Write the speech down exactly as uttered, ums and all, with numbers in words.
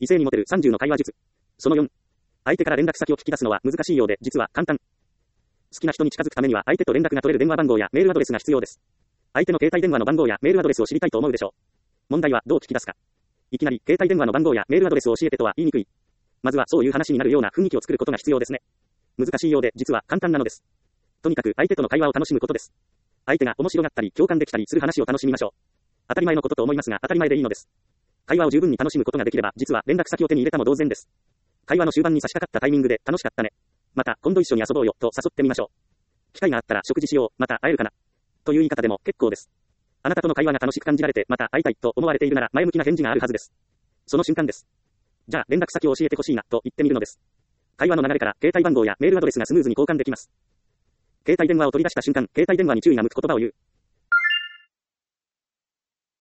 異性にモテるさんじゅうの会話術。そのよん。相手から連絡先を聞き出すのは難しいようで、実は簡単。好きな人に近づくためには相手と連絡が取れる電話番号やメールアドレスが必要です。相手の携帯電話の番号やメールアドレスを知りたいと思うでしょう。問題はどう聞き出すか。いきなり携帯電話の番号やメールアドレスを教えてとは言いにくい。まずはそういう話になるような雰囲気を作ることが必要ですね。難しいようで実は簡単なのです。とにかく相手との会話を楽しむことです。相手が面白がったり共感できたりする話を楽しみましょう。当たり前のことと思いますが当たり前でいいのです。会話を十分に楽しむことができれば実は連絡先を手に入れたも同然です。会話の終盤に差し掛かったタイミングで楽しかったね。また今度一緒に遊ぼうよと誘ってみましょう。機会があったら食事しよう、また会えるかな。という言い方でも結構です。あなたとの会話が楽しく感じられてまた会いたいと思われているなら前向きな返事があるはずです。その瞬間です。じゃあ連絡先を教えてほしいなと言ってみるのです。会話の流れから携帯番号やメールアドレスがスムーズに交換できます。携帯電話を取り出した瞬間、携帯電話に注意が向く言葉を言う。